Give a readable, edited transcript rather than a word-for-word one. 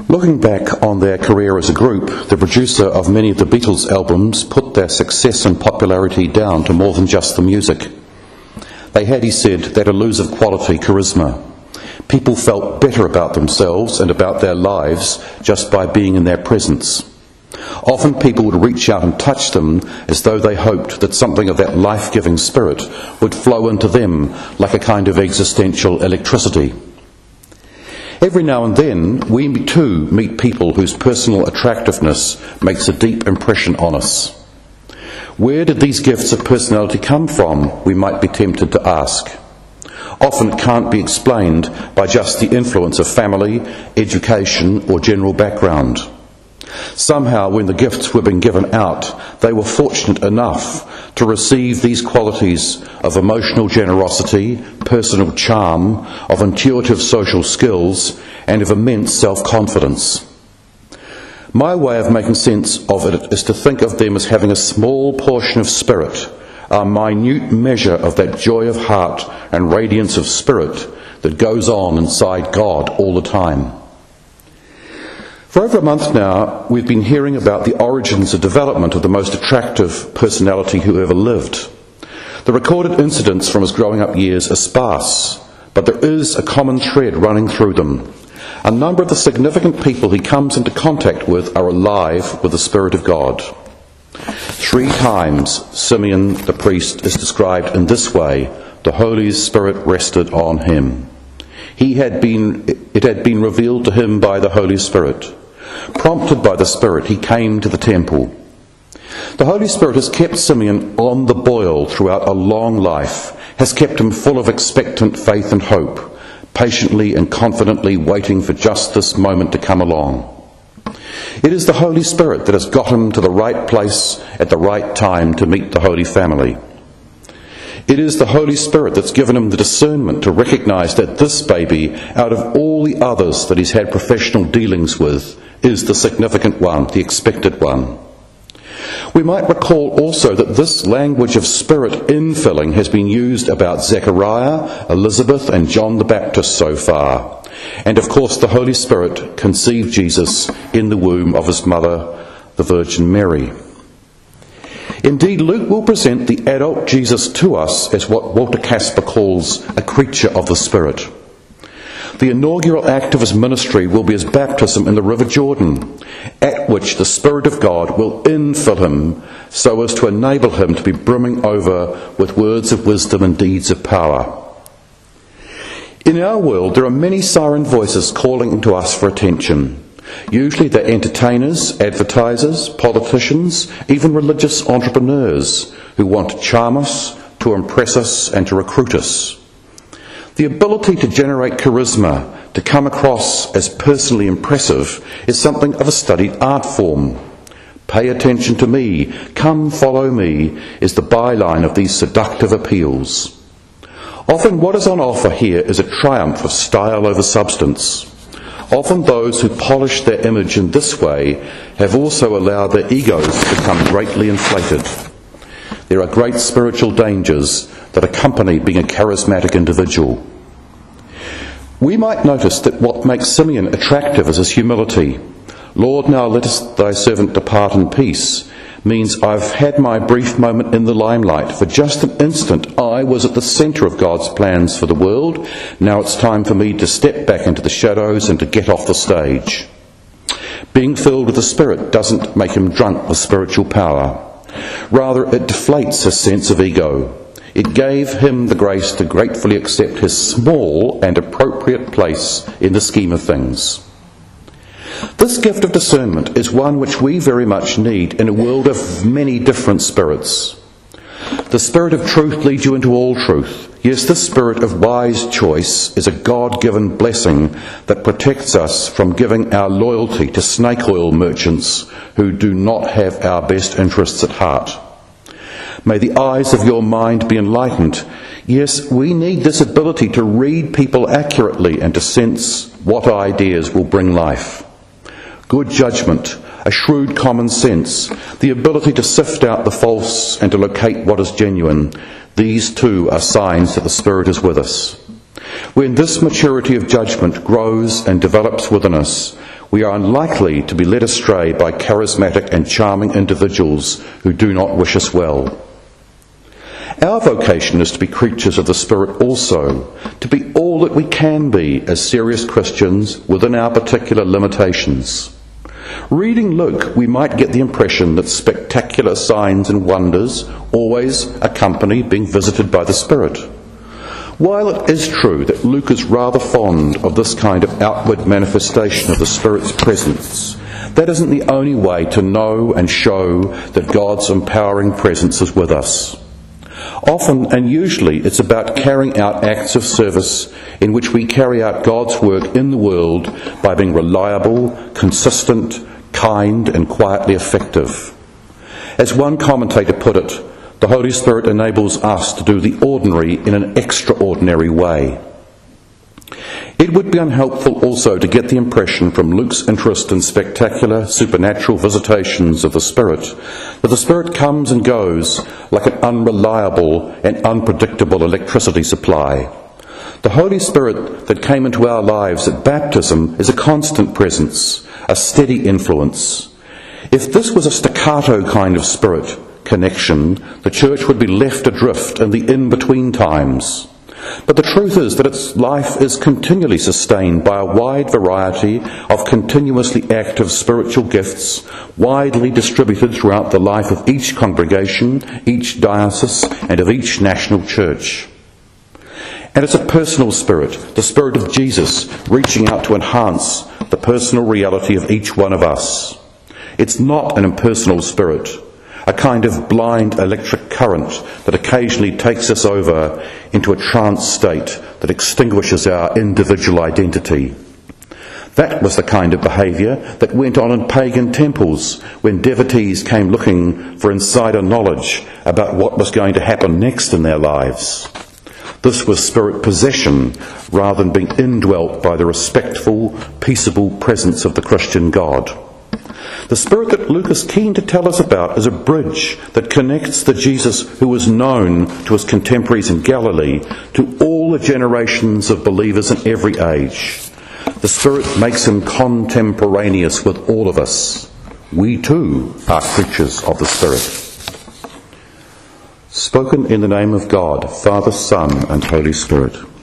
Looking back on their career as a group, the producer of many of the Beatles albums put their success and popularity down to more than just the music. They had, he said, that elusive quality, charisma. People felt better about themselves and about their lives just by being in their presence. Often people would reach out and touch them as though they hoped that something of that life-giving spirit would flow into them like a kind of existential electricity. Every now and then, we too meet people whose personal attractiveness makes a deep impression on us. Where did these gifts of personality come from, we might be tempted to ask. Often it can't be explained by just the influence of family, education, or general background. Somehow, when the gifts were being given out, they were fortunate enough to receive these qualities of emotional generosity, personal charm, of intuitive social skills, and of immense self-confidence. My way of making sense of it is to think of them as having a small portion of spirit, a minute measure of that joy of heart and radiance of spirit that goes on inside God all the time. For over a month now, we've been hearing about the origins and development of the most attractive personality who ever lived. The recorded incidents from his growing up years are sparse, but there is a common thread running through them. A number of the significant people he comes into contact with are alive with the Spirit of God. 3 times Simeon the priest is described in this way: the Holy Spirit rested on him. It had been revealed to him by the Holy Spirit. Prompted by the Spirit, he came to the temple. The Holy Spirit has kept Simeon on the boil throughout a long life, has kept him full of expectant faith and hope, patiently and confidently waiting for just this moment to come along. It is the Holy Spirit that has got him to the right place at the right time to meet the Holy Family. It is the Holy Spirit that's given him the discernment to recognise that this baby, out of all the others that he's had professional dealings with, is the significant one, the expected one. We might recall also that this language of spirit infilling has been used about Zechariah, Elizabeth and John the Baptist so far. And of course the Holy Spirit conceived Jesus in the womb of his mother, the Virgin Mary. Indeed, Luke will present the adult Jesus to us as what Walter Casper calls a creature of the Spirit. The inaugural act of his ministry will be his baptism in the River Jordan, at which the Spirit of God will infill him so as to enable him to be brimming over with words of wisdom and deeds of power. In our world, there are many siren voices calling to us for attention. Usually they're entertainers, advertisers, politicians, even religious entrepreneurs who want to charm us, to impress us and to recruit us. The ability to generate charisma, to come across as personally impressive, is something of a studied art form. Pay attention to me, come follow me, is the byline of these seductive appeals. Often what is on offer here is a triumph of style over substance. Often those who polish their image in this way have also allowed their egos to become greatly inflated. There are great spiritual dangers that accompany being a charismatic individual. We might notice that what makes Simeon attractive is his humility. Lord, now lettest thy servant depart in peace, means I've had my brief moment in the limelight. For just an instant I was at the centre of God's plans for the world. Now it's time for me to step back into the shadows and to get off the stage. Being filled with the Spirit doesn't make him drunk with spiritual power. Rather, it deflates his sense of ego. It gave him the grace to gratefully accept his small and appropriate place in the scheme of things. This gift of discernment is one which we very much need in a world of many different spirits. The Spirit of truth leads you into all truth. Yes, this spirit of wise choice is a God-given blessing that protects us from giving our loyalty to snake oil merchants who do not have our best interests at heart. May the eyes of your mind be enlightened. Yes, we need this ability to read people accurately and to sense what ideas will bring life. Good judgment, a shrewd common sense, the ability to sift out the false and to locate what is genuine, these too are signs that the Spirit is with us. When this maturity of judgment grows and develops within us, we are unlikely to be led astray by charismatic and charming individuals who do not wish us well. Our vocation is to be creatures of the Spirit also, to be all that we can be as serious Christians within our particular limitations. Reading Luke, we might get the impression that spectacular signs and wonders always accompany being visited by the Spirit. While it is true that Luke is rather fond of this kind of outward manifestation of the Spirit's presence, that isn't the only way to know and show that God's empowering presence is with us. Often and usually it's about carrying out acts of service in which we carry out God's work in the world by being reliable, consistent, kind and quietly effective. As one commentator put it, the Holy Spirit enables us to do the ordinary in an extraordinary way. It would be unhelpful also to get the impression from Luke's interest in spectacular supernatural visitations of the Spirit that the Spirit comes and goes like an unreliable and unpredictable electricity supply. The Holy Spirit that came into our lives at baptism is a constant presence, a steady influence. If this was a staccato kind of Spirit connection, the church would be left adrift in the in-between times. But the truth is that its life is continually sustained by a wide variety of continuously active spiritual gifts, widely distributed throughout the life of each congregation, each diocese, and of each national church. And it's a personal Spirit, the Spirit of Jesus, reaching out to enhance the personal reality of each one of us. It's not an impersonal Spirit, a kind of blind electric current that occasionally takes us over into a trance state that extinguishes our individual identity. That was the kind of behaviour that went on in pagan temples when devotees came looking for insider knowledge about what was going to happen next in their lives. This was spirit possession rather than being indwelt by the respectful, peaceable presence of the Christian God. The Spirit that Luke is keen to tell us about is a bridge that connects the Jesus who was known to his contemporaries in Galilee to all the generations of believers in every age. The Spirit makes him contemporaneous with all of us. We too are creatures of the Spirit. Spoken in the name of God, Father, Son, and Holy Spirit.